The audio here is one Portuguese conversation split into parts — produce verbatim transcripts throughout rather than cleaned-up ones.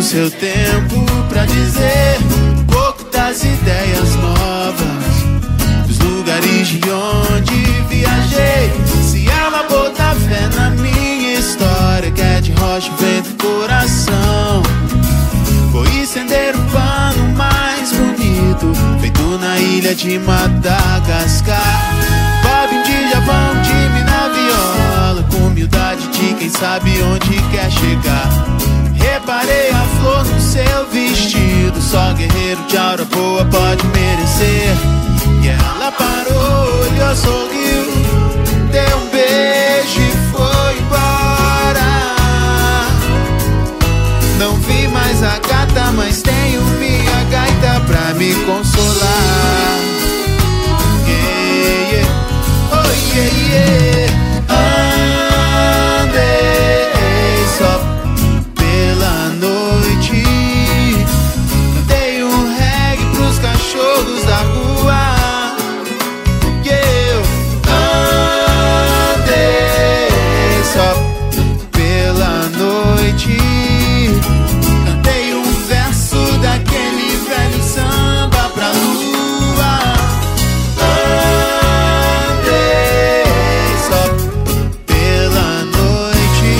seu tempo pra dizer um pouco das ideias novas, dos lugares de onde viajei. Se ela botar fé na minha história, que é de rocha, vento e coração, vou estender o pano mais bonito, feito na ilha de Madagascar. Bob de Djavan, time na viola, com humildade de quem sabe onde quer chegar. Reparei a flor no seu vestido, só guerreiro de aura boa pode merecer. E ela parou, olhou, sorriu, deu um beijo e foi embora. Não vi mais a gata, mas tenho minha gaita pra me consolar. Yeah, yeah. Oh, yeah, yeah. Andei só pela noite, cantei um reggae pros cachorros da rua. Yeah. Andei só pela noite, cantei um verso daquele velho samba pra lua. Andei só pela noite.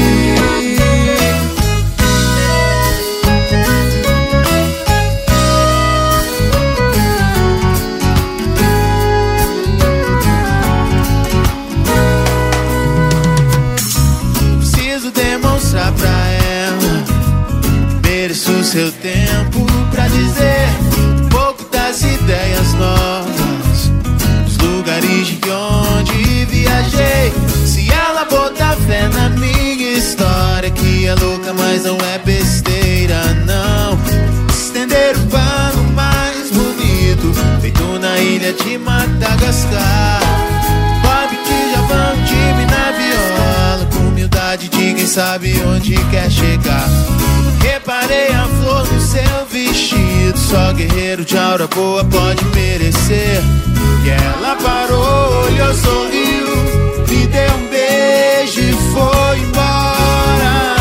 Preciso demonstrar pra ela, mereço o seu tempo pra dizer um pouco das ideias novas, dos lugares de onde viajei. Se ela botar fé na minha história, que é louca, mas não é besteira, não. Estender o pano mais bonito, feito na ilha de Madagascar. Bob que já vão time na viola, com humildade de quem sabe onde quer chegar. Reparei a flor no seu vestido, só guerreiro de aura boa pode merecer. E ela parou, olhou, sorriu, me deu um beijo e foi embora.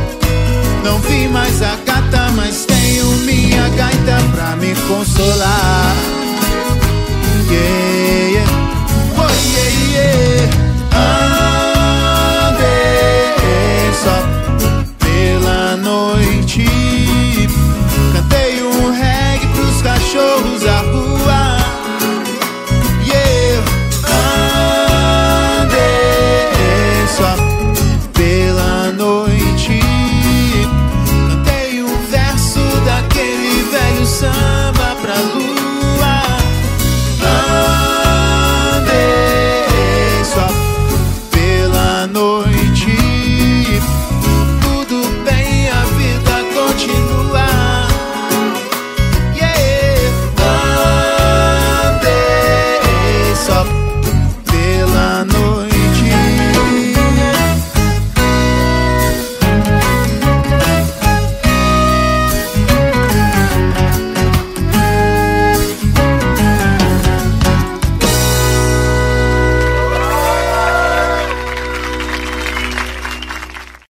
Não vi mais a gata, mas tenho minha gaita pra me consolar.